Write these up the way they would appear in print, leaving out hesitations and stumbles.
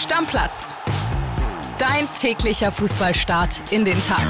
Stammplatz. Dein täglicher Fußballstart in den Tag.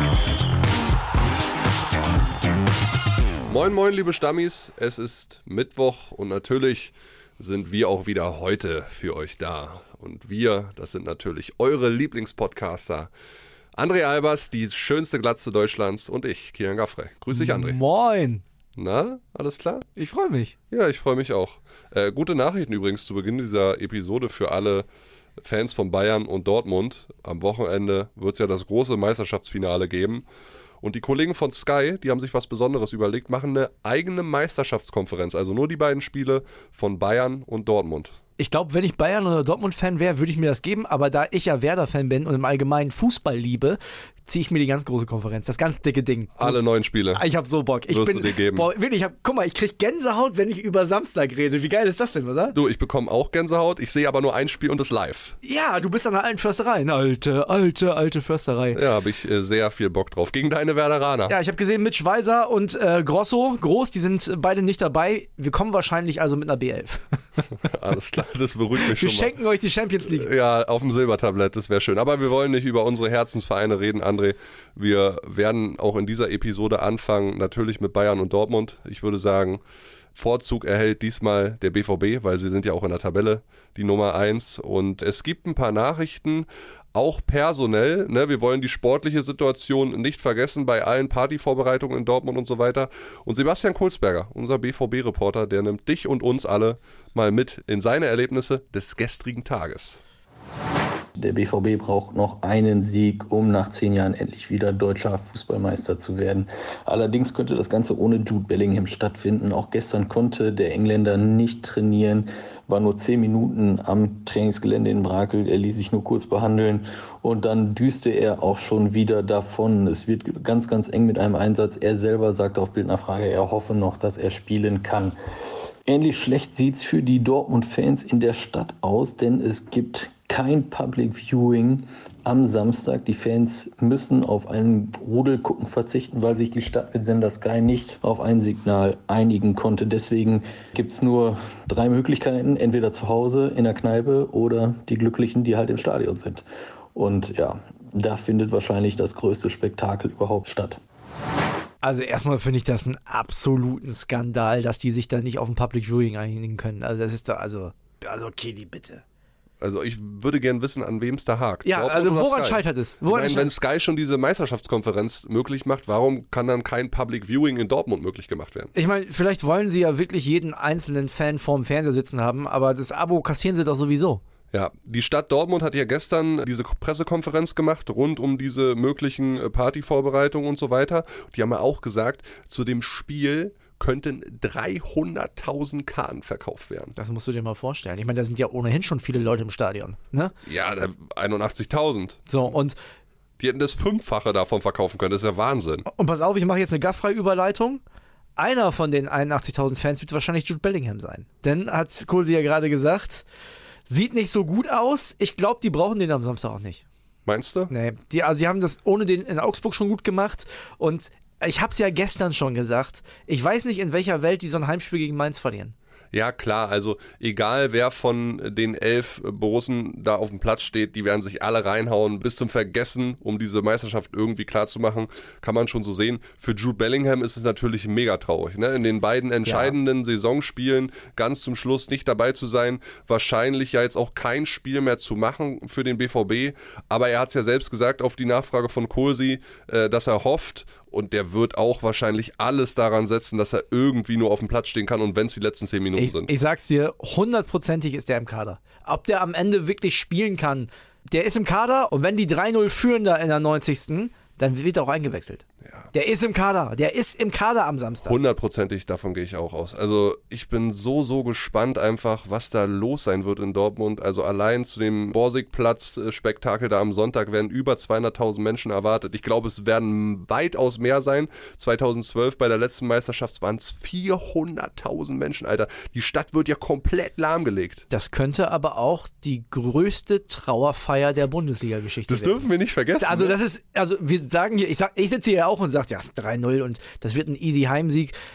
Moin moin liebe Stammis, es ist Mittwoch und natürlich sind wir auch wieder heute für euch da. Und wir, das sind natürlich eure Lieblingspodcaster. André Albers, die schönste Glatze Deutschlands, und ich, Kilian Gaffrey. Grüß dich, André. Moin. Na, alles klar? Ich freue mich. Ja, ich freue mich auch. Gute Nachrichten übrigens zu Beginn dieser Episode für alle Fans von Bayern und Dortmund. Am Wochenende wird es ja das große Meisterschaftsfinale geben. Und die Kollegen von Sky, die haben sich was Besonderes überlegt, machen eine eigene Meisterschaftskonferenz. Also nur die beiden Spiele von Bayern und Dortmund. Ich glaube, wenn ich Bayern- oder Dortmund-Fan wäre, würde ich mir das geben. Aber da ich ja Werder-Fan bin und im Allgemeinen Fußball liebe, ziehe ich mir die ganz große Konferenz, das ganz dicke Ding. Alle 9 Spiele. Ich habe so Bock. Wirst du dir geben. Boah, wirklich, guck mal, ich kriege Gänsehaut, wenn ich über Samstag rede. Wie geil ist das denn, oder? Du, ich bekomme auch Gänsehaut. Ich sehe aber nur ein Spiel und es live. Ja, du bist an der alten Försterei. Eine alte Försterei. Ja, habe ich sehr viel Bock drauf. Gegen deine Werderaner. Ja, ich habe gesehen, Mitch Weiser und Groß, die sind beide nicht dabei. Wir kommen wahrscheinlich also mit einer B11. Alles klar, das beruhigt mich Wir schon mal. schenken euch die Champions League. Ja, auf dem Silbertablett, das wäre schön. Aber wir wollen nicht über unsere Herzensvereine reden, André. Wir werden auch in dieser Episode anfangen, natürlich mit Bayern und Dortmund. Ich würde sagen, Vorzug erhält diesmal der BVB, weil sie sind ja auch in der Tabelle die Nummer 1. Und es gibt ein paar Nachrichten, auch personell, ne? Wir wollen die sportliche Situation nicht vergessen bei allen Partyvorbereitungen in Dortmund und so weiter. Und Sebastian Kohlsberger, unser BVB-Reporter, der nimmt dich und uns alle mal mit in seine Erlebnisse des gestrigen Tages. Der BVB braucht noch einen Sieg, um nach 10 Jahren endlich wieder deutscher Fußballmeister zu werden. Allerdings könnte das Ganze ohne Jude Bellingham stattfinden. Auch gestern konnte der Engländer nicht trainieren, war nur 10 Minuten am Trainingsgelände in Brakel. Er ließ sich nur kurz behandeln und dann düste er auch schon wieder davon. Es wird ganz, ganz eng mit einem Einsatz. Er selber sagte auf Bildnachfrage, er hoffe noch, dass er spielen kann. Ähnlich schlecht sieht es für die Dortmund-Fans in der Stadt aus, denn es gibt kein Public Viewing am Samstag. Die Fans müssen auf einen Rudelgucken verzichten, weil sich die Stadt mit Sender Sky nicht auf ein Signal einigen konnte. Deswegen gibt es nur 3 Möglichkeiten, entweder zu Hause, in der Kneipe oder die Glücklichen, die halt im Stadion sind. Und ja, da findet wahrscheinlich das größte Spektakel überhaupt statt. Also erstmal finde ich das einen absoluten Skandal, dass die sich da nicht auf ein Public Viewing einigen können. Also das ist da, also Kili, bitte. Also ich würde gern wissen, an wem es da hakt. Ja, Dortmund also oder woran Sky? scheitert es? Ich meine, wenn Sky schon diese Meisterschaftskonferenz möglich macht, warum kann dann kein Public Viewing in Dortmund möglich gemacht werden? Ich meine, vielleicht wollen sie ja wirklich jeden einzelnen Fan vorm Fernseher sitzen haben, aber das Abo kassieren sie doch sowieso. Ja, die Stadt Dortmund hat ja gestern diese Pressekonferenz gemacht, rund um diese möglichen Partyvorbereitungen und so weiter. Die haben ja auch gesagt, zu dem Spiel könnten 300.000 Karten verkauft werden. Das musst du dir mal vorstellen. Ich meine, da sind ja ohnehin schon viele Leute im Stadion, ne? Ja, 81.000. So, und die hätten das 5-fache davon verkaufen können. Das ist ja Wahnsinn. Und pass auf, ich mache jetzt eine Gaffrey-Überleitung. Einer von den 81.000 Fans wird wahrscheinlich Jude Bellingham sein. Denn, hat Kohlsi ja gerade gesagt, sieht nicht so gut aus. Ich glaube, die brauchen den am Samstag auch nicht. Meinst du? Nee, sie haben das ohne den in Augsburg schon gut gemacht. Und ich habe es ja gestern schon gesagt. Ich weiß nicht, in welcher Welt die so ein Heimspiel gegen Mainz verlieren. Ja, klar, also egal wer von den 11 Borussen da auf dem Platz steht, die werden sich alle reinhauen bis zum Vergessen, um diese Meisterschaft irgendwie klar zu machen, kann man schon so sehen. Für Jude Bellingham ist es natürlich mega traurig, ne? In den beiden entscheidenden Saisonspielen ganz zum Schluss nicht dabei zu sein, wahrscheinlich ja jetzt auch kein Spiel mehr zu machen für den BVB, aber er hat es ja selbst gesagt auf die Nachfrage von Kohlsi, dass er hofft, und der wird auch wahrscheinlich alles daran setzen, dass er irgendwie nur auf dem Platz stehen kann und wenn es die letzten 10 Minuten sind. Ich sag's dir, 100%ig ist der im Kader. Ob der am Ende wirklich spielen kann, der ist im Kader und wenn die 3-0 führen da in der 90., dann wird er auch eingewechselt. Ja. Der ist im Kader am Samstag. 100%ig, davon gehe ich auch aus. Also ich bin so gespannt einfach, was da los sein wird in Dortmund. Also allein zu dem Borsigplatz-Spektakel da am Sonntag werden über 200.000 Menschen erwartet. Ich glaube, es werden weitaus mehr sein. 2012 bei der letzten Meisterschaft waren es 400.000 Menschen, Alter. Die Stadt wird ja komplett lahmgelegt. Das könnte aber auch die größte Trauerfeier der Bundesliga-Geschichte werden. Das dürfen wir nicht vergessen. Also ne? das ist, also wir sagen hier, ich sitze hier auch und sage, ja, 3-0 und das wird ein easy Heimsieg.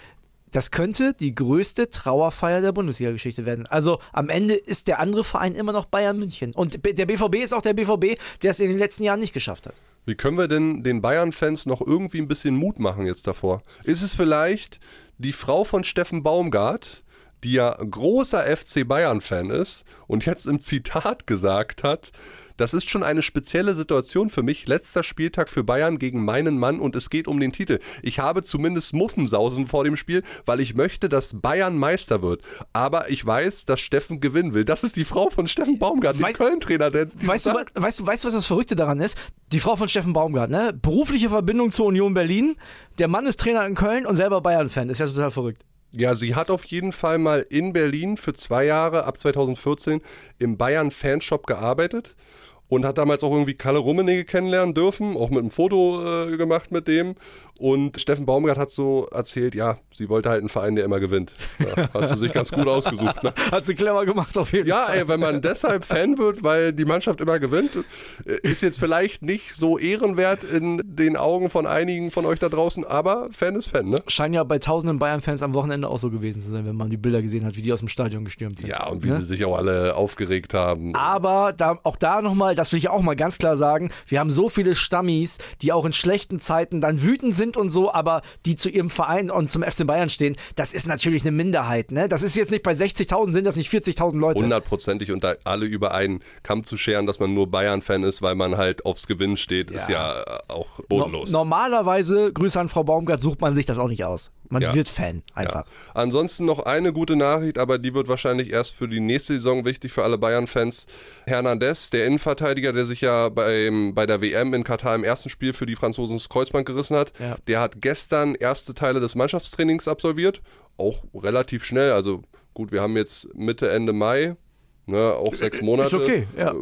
Das könnte die größte Trauerfeier der Bundesliga-Geschichte werden. Also am Ende ist der andere Verein immer noch Bayern München. Und der BVB ist auch der BVB, der es in den letzten Jahren nicht geschafft hat. Wie können wir denn den Bayern-Fans noch irgendwie ein bisschen Mut machen jetzt davor? Ist es vielleicht die Frau von Steffen Baumgart, die ja großer FC Bayern-Fan ist und jetzt im Zitat gesagt hat, das ist schon eine spezielle Situation für mich. Letzter Spieltag für Bayern gegen meinen Mann und es geht um den Titel. Ich habe zumindest Muffensausen vor dem Spiel, weil ich möchte, dass Bayern Meister wird. Aber ich weiß, dass Steffen gewinnen will. Das ist die Frau von Steffen Baumgart, dem Köln-Trainer. Weißt du, was das Verrückte daran ist? Die Frau von Steffen Baumgart, ne? Berufliche Verbindung zur Union Berlin. Der Mann ist Trainer in Köln und selber Bayern-Fan. Ist ja total verrückt. Ja, sie hat auf jeden Fall mal in Berlin für 2 Jahre, ab 2014, im Bayern-Fanshop gearbeitet. Und hat damals auch irgendwie Kalle Rummenigge kennenlernen dürfen, auch mit einem Foto gemacht mit dem. Und Steffen Baumgart hat so erzählt, ja, sie wollte halt einen Verein, der immer gewinnt. Ja, hat sie sich ganz gut ausgesucht. Ne? Hat sie clever gemacht auf jeden Fall. Ja, wenn man deshalb Fan wird, weil die Mannschaft immer gewinnt, ist jetzt vielleicht nicht so ehrenwert in den Augen von einigen von euch da draußen, aber Fan ist Fan, ne? Scheint ja bei tausenden Bayern-Fans am Wochenende auch so gewesen zu sein, wenn man die Bilder gesehen hat, wie die aus dem Stadion gestürmt sind. Ja, und wie sie sich auch alle aufgeregt haben. Aber auch da nochmal, das will ich auch mal ganz klar sagen, wir haben so viele Stammis, die auch in schlechten Zeiten dann wütend sind und so, aber die zu ihrem Verein und zum FC Bayern stehen, das ist natürlich eine Minderheit, ne? Das ist jetzt nicht bei 60.000, sind das nicht 40.000 Leute. 100%ig und da alle über einen Kamm zu scheren, dass man nur Bayern-Fan ist, weil man halt aufs Gewinnen steht, ist ja auch bodenlos. Normalerweise, Grüße an Frau Baumgart, sucht man sich das auch nicht aus. Man wird Fan, einfach. Ja. Ansonsten noch eine gute Nachricht, aber die wird wahrscheinlich erst für die nächste Saison wichtig für alle Bayern-Fans. Hernandez, der Innenverteidiger, der sich ja bei der WM in Katar im ersten Spiel für die Franzosen das Kreuzband gerissen hat, der hat gestern erste Teile des Mannschaftstrainings absolviert. Auch relativ schnell, also gut, wir haben jetzt Mitte, Ende Mai. Ne, auch 6 Monate. Ist okay, ja.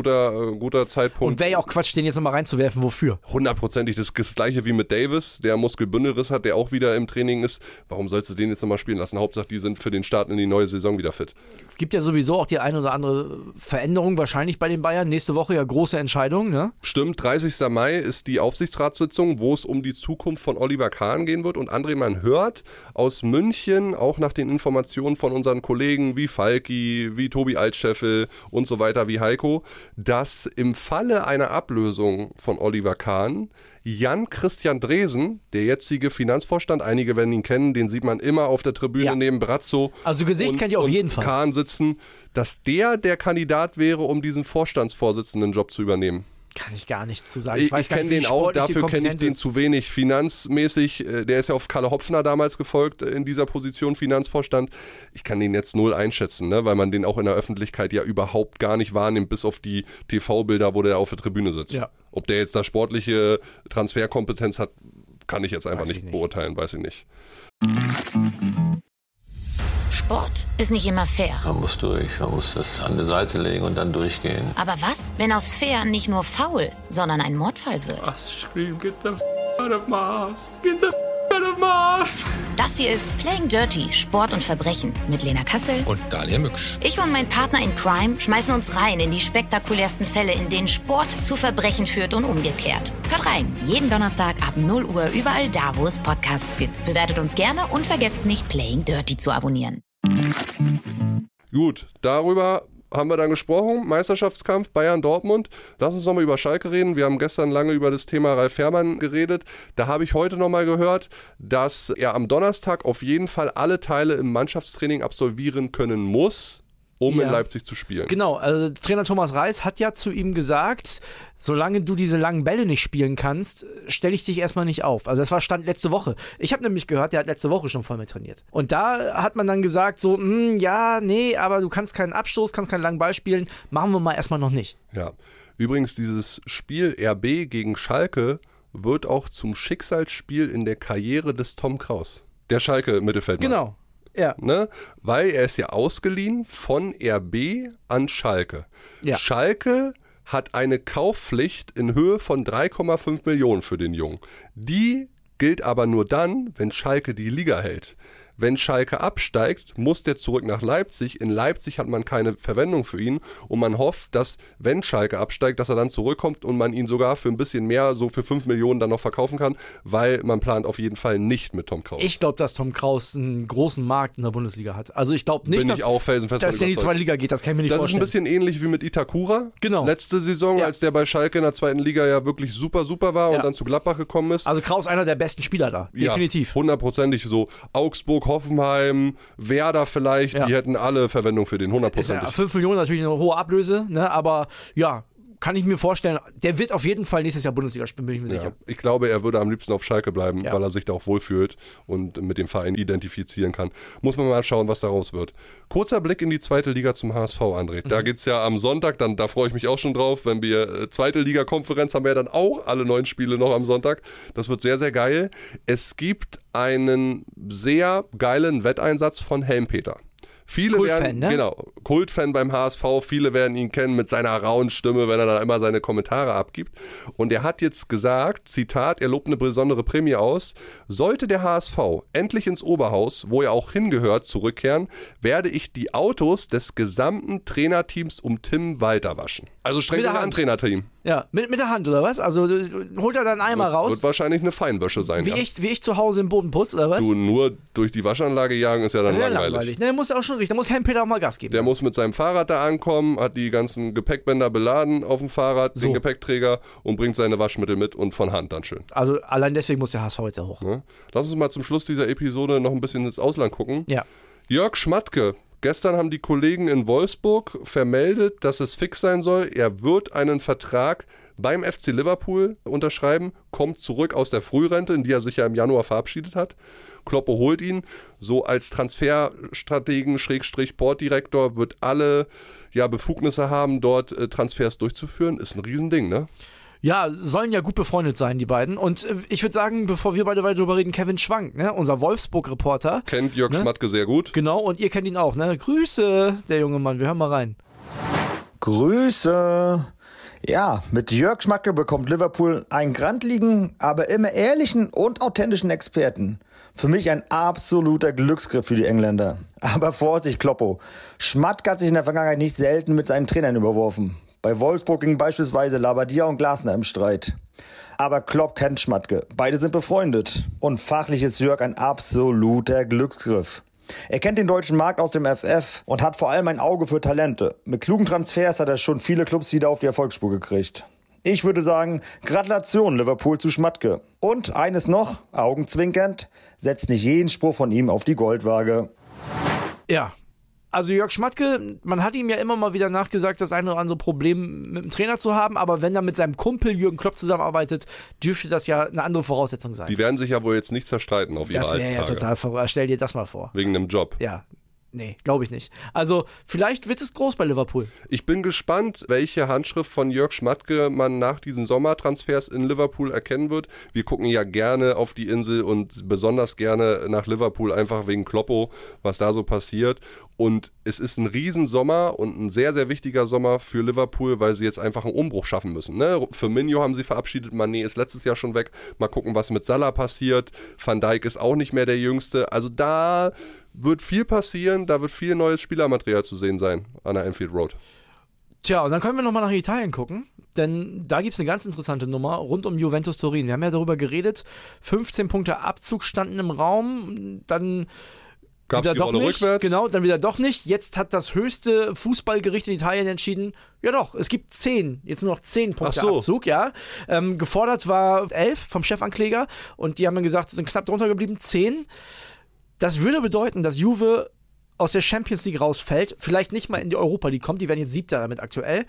Guter Zeitpunkt. Und wäre ja auch Quatsch, den jetzt nochmal reinzuwerfen. Wofür? 100%ig das Gleiche wie mit Davis, der Muskelbündelriss hat, der auch wieder im Training ist. Warum sollst du den jetzt nochmal spielen lassen? Hauptsache, die sind für den Start in die neue Saison wieder fit. Es gibt ja sowieso auch die eine oder andere Veränderung wahrscheinlich bei den Bayern. Nächste Woche ja große Entscheidung, ne? Stimmt, 30. Mai ist die Aufsichtsratssitzung, wo es um die Zukunft von Oliver Kahn gehen wird. Und André, man hört aus München, auch nach den Informationen von unseren Kollegen wie Falki, wie Tobi Altscheffel und so weiter, wie Heiko, dass im Falle einer Ablösung von Oliver Kahn Jan-Christian Dresen, der jetzige Finanzvorstand, einige werden ihn kennen, den sieht man immer auf der Tribüne neben Brazzo. Also Gesicht kennt ihr auf jeden Fall. Kahn sitzen, dass der Kandidat wäre, um diesen Vorstandsvorsitzenden-Job zu übernehmen. Kann ich gar nichts zu sagen. Ich kenne den auch, dafür kenne ich den zu wenig finanzmäßig. Der ist ja auf Kalle Hopfner damals gefolgt in dieser Position, Finanzvorstand. Ich kann den jetzt 0 einschätzen, ne? Weil man den auch in der Öffentlichkeit ja überhaupt gar nicht wahrnimmt, bis auf die TV-Bilder, wo der auf der Tribüne sitzt. Ja. Ob der jetzt da sportliche Transferkompetenz hat, kann ich jetzt einfach nicht beurteilen, weiß ich nicht. Sport ist nicht immer fair. Man muss durch, man muss das an die Seite legen und dann durchgehen. Aber was, wenn aus fair nicht nur faul, sondern ein Mordfall wird? Get the out of Mars. Get the out of Mars. Das hier ist Playing Dirty, Sport und Verbrechen mit Lena Kassel und Dalia Mücksch. Ich und mein Partner in Crime schmeißen uns rein in die spektakulärsten Fälle, in denen Sport zu Verbrechen führt und umgekehrt. Hört rein, jeden Donnerstag ab 0 Uhr überall da, wo es Podcasts gibt. Bewertet uns gerne und vergesst nicht, Playing Dirty zu abonnieren. Gut, darüber haben wir dann gesprochen, Meisterschaftskampf Bayern-Dortmund. Lass uns nochmal über Schalke reden. Wir haben gestern lange über das Thema Ralf Fährmann geredet. Da habe ich heute nochmal gehört, dass er am Donnerstag auf jeden Fall alle Teile im Mannschaftstraining absolvieren können muss, um in Leipzig zu spielen. Genau, also Trainer Thomas Reis hat ja zu ihm gesagt, solange du diese langen Bälle nicht spielen kannst, stelle ich dich erstmal nicht auf. Also das war Stand letzte Woche. Ich habe nämlich gehört, der hat letzte Woche schon voll mit trainiert. Und da hat man dann gesagt so, aber du kannst keinen Abstoß, kannst keinen langen Ball spielen, machen wir mal erstmal noch nicht. Ja, übrigens dieses Spiel RB gegen Schalke wird auch zum Schicksalsspiel in der Karriere des Tom Kraus. Der Schalke-Mittelfeldmann. Genau. Ja. Ne? Weil er ist ja ausgeliehen von RB an Schalke. Ja. Schalke hat eine Kaufpflicht in Höhe von 3,5 Millionen für den Jungen. Die gilt aber nur dann, wenn Schalke die Liga hält. Wenn Schalke absteigt, muss der zurück nach Leipzig. In Leipzig hat man keine Verwendung für ihn und man hofft, dass, wenn Schalke absteigt, dass er dann zurückkommt und man ihn sogar für ein bisschen mehr, so für 5 Millionen dann noch verkaufen kann, weil man plant auf jeden Fall nicht mit Tom Kraus. Ich glaube, dass Tom Kraus einen großen Markt in der Bundesliga hat. Also ich glaube nicht, dass er in die zweite Liga geht. Das kann ich mir nicht vorstellen. Das ist ein bisschen ähnlich wie mit Itakura. Genau. Letzte Saison, als der bei Schalke in der zweiten Liga ja wirklich super war und dann zu Gladbach gekommen ist. Also Kraus einer der besten Spieler da. Definitiv. Ja, 100%ig so. Augsburg, Hoffenheim, Werder vielleicht, die hätten alle Verwendung für den, 100%ig. 5 Millionen natürlich eine hohe Ablöse, ne? Aber ja, kann ich mir vorstellen, der wird auf jeden Fall nächstes Jahr Bundesliga spielen, bin ich mir sicher. Ich glaube, er würde am liebsten auf Schalke bleiben, weil er sich da auch wohlfühlt und mit dem Verein identifizieren kann. Muss man mal schauen, was daraus wird. Kurzer Blick in die zweite Liga zum HSV, André. Da geht's ja am Sonntag, da freue ich mich auch schon drauf, wenn wir zweite Liga-Konferenz haben wir ja dann auch alle 9 Spiele noch am Sonntag. Das wird sehr, sehr geil. Es gibt einen sehr geilen Wetteinsatz von Helmpeter. Viele Kultfan, ne? Kultfan beim HSV, viele werden ihn kennen mit seiner rauen Stimme, wenn er da immer seine Kommentare abgibt. Und er hat jetzt gesagt, Zitat, er lobt eine besondere Prämie aus, sollte der HSV endlich ins Oberhaus, wo er auch hingehört, zurückkehren, werde ich die Autos des gesamten Trainerteams um Tim Walter waschen. Also streng an Trainerteam. Ja, mit der Hand oder was? Also holt er dann einen Eimer raus? Wird wahrscheinlich eine Feinwäsche sein, wie ich zu Hause im Boden putze, oder was? Du, nur durch die Waschanlage jagen ist ja dann langweilig. Ne, muss ja auch schon richtig. Da muss Helmpeter auch mal Gas geben. Der muss mit seinem Fahrrad da ankommen, hat die ganzen Gepäckbänder beladen auf dem Fahrrad, den Gepäckträger und bringt seine Waschmittel mit und von Hand dann schön. Also allein deswegen muss der HSV jetzt ja hoch. Ne? Lass uns mal zum Schluss dieser Episode noch ein bisschen ins Ausland gucken. Ja. Jörg Schmatke. Gestern haben die Kollegen in Wolfsburg vermeldet, dass es fix sein soll. Er wird einen Vertrag beim FC Liverpool unterschreiben, kommt zurück aus der Frührente, in die er sich ja im Januar verabschiedet hat. Kloppe holt ihn, so als Transferstrategen, Sportdirektor, wird alle Befugnisse haben, dort Transfers durchzuführen. Ist ein Riesending, ne? Ja, sollen ja gut befreundet sein, die beiden. Und ich würde sagen, bevor wir beide weiter drüber reden, Kevin Schwank, ne? Unser Wolfsburg-Reporter. Kennt Jörg Schmatke sehr gut. Genau, und ihr kennt ihn auch, ne? Grüße, der junge Mann. Wir hören mal rein. Grüße. Ja, mit Jörg Schmatke bekommt Liverpool einen grantligen, aber immer ehrlichen und authentischen Experten. Für mich ein absoluter Glücksgriff für die Engländer. Aber Vorsicht, Kloppo. Schmatke hat sich in der Vergangenheit nicht selten mit seinen Trainern überworfen. Bei Wolfsburg gingen beispielsweise Labadia und Glasner im Streit. Aber Klopp kennt Schmatke. Beide sind befreundet. Und fachlich ist Jörg ein absoluter Glücksgriff. Er kennt den deutschen Markt aus dem FF und hat vor allem ein Auge für Talente. Mit klugen Transfers hat er schon viele Clubs wieder auf die Erfolgsspur gekriegt. Ich würde sagen, Gratulation Liverpool zu Schmatke. Und eines noch, augenzwinkernd, setzt nicht jeden Spruch von ihm auf die Goldwaage. Ja. Also Jörg Schmatke, man hat ihm ja immer mal wieder nachgesagt, das eine oder andere Problem mit dem Trainer zu haben, aber wenn er mit seinem Kumpel Jürgen Klopp zusammenarbeitet, dürfte das ja eine andere Voraussetzung sein. Die werden sich ja wohl jetzt nicht zerstreiten auf ihre alten Tage. Das wäre ja total verrückt. Stell dir das mal vor. Wegen einem Job. Ja. Nee, glaube ich nicht. Also vielleicht wird es groß bei Liverpool. Ich bin gespannt, welche Handschrift von Jörg Schmatke man nach diesen Sommertransfers in Liverpool erkennen wird. Wir gucken ja gerne auf die Insel und besonders gerne nach Liverpool, einfach wegen Kloppo, was da so passiert. Und es ist ein Riesensommer und ein sehr, sehr wichtiger Sommer für Liverpool, weil sie jetzt einfach einen Umbruch schaffen müssen. Ne? Firmino haben sie verabschiedet, Mané ist letztes Jahr schon weg. Mal gucken, was mit Salah passiert. Van Dijk ist auch nicht mehr der Jüngste. Also da wird viel passieren, da wird viel neues Spielermaterial zu sehen sein an der Anfield Road. Tja, und dann können wir nochmal nach Italien gucken, denn da gibt es eine ganz interessante Nummer rund um Juventus Turin. Wir haben ja darüber geredet, 15 Punkte Abzug standen im Raum, dann gab es die Rolle rückwärts? Genau, dann wieder doch nicht. Jetzt hat das höchste Fußballgericht in Italien entschieden, ja doch, es gibt 10, jetzt nur noch 10 Punkte Abzug, ja. Gefordert war 11 vom Chefankläger und die haben dann gesagt, sind knapp drunter geblieben, 10. Das würde bedeuten, dass Juve aus der Champions League rausfällt, vielleicht nicht mal in die Europa League kommt, die werden jetzt 7. damit aktuell.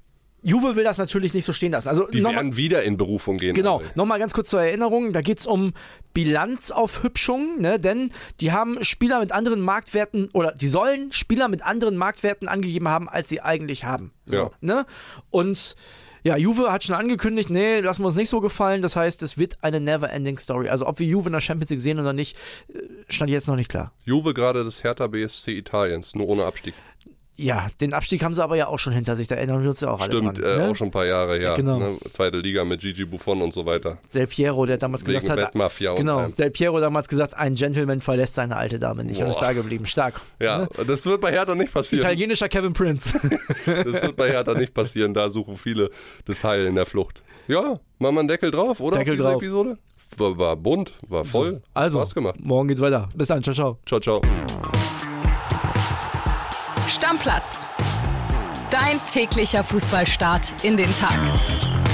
Juve will das natürlich nicht so stehen lassen. Also die werden wieder in Berufung gehen. Genau, nochmal ganz kurz zur Erinnerung, da geht es um Bilanzaufhübschung, ne? Denn die haben Spieler mit anderen Marktwerten oder die sollen Spieler mit anderen Marktwerten angegeben haben, als sie eigentlich haben. So, ja. Ne? Und ja, Juve hat schon angekündigt, nee, lassen wir uns nicht so gefallen. Das heißt, es wird eine never-ending Story. Also ob wir Juve in der Champions League sehen oder nicht, stand jetzt noch nicht klar. Juve gerade das Hertha BSC Italiens, nur ohne Abstieg. Ja, den Abstieg haben sie aber ja auch schon hinter sich, da erinnern wir uns ja auch alle dran. Stimmt, auch schon ein paar Jahre her. Ja, genau. Ne? Zweite Liga mit Gigi Buffon und so weiter. Del Piero, der damals Wegen gesagt hat, Bettmafia genau, und Del Piero damals gesagt, ein Gentleman verlässt seine alte Dame nicht und ist da geblieben. Stark. Ja, ne? Das wird bei Hertha nicht passieren. Italienischer Kevin Prince. Das wird bei Hertha nicht passieren, da suchen viele das Heil in der Flucht. Ja, machen wir einen Deckel drauf, oder? Deckel auf diese drauf. Episode? War bunt, war voll. Also, Spaß gemacht. morgen geht's weiter. Bis dann, ciao, ciao. Ciao, ciao. Stammplatz. Dein täglicher Fußballstart in den Tag.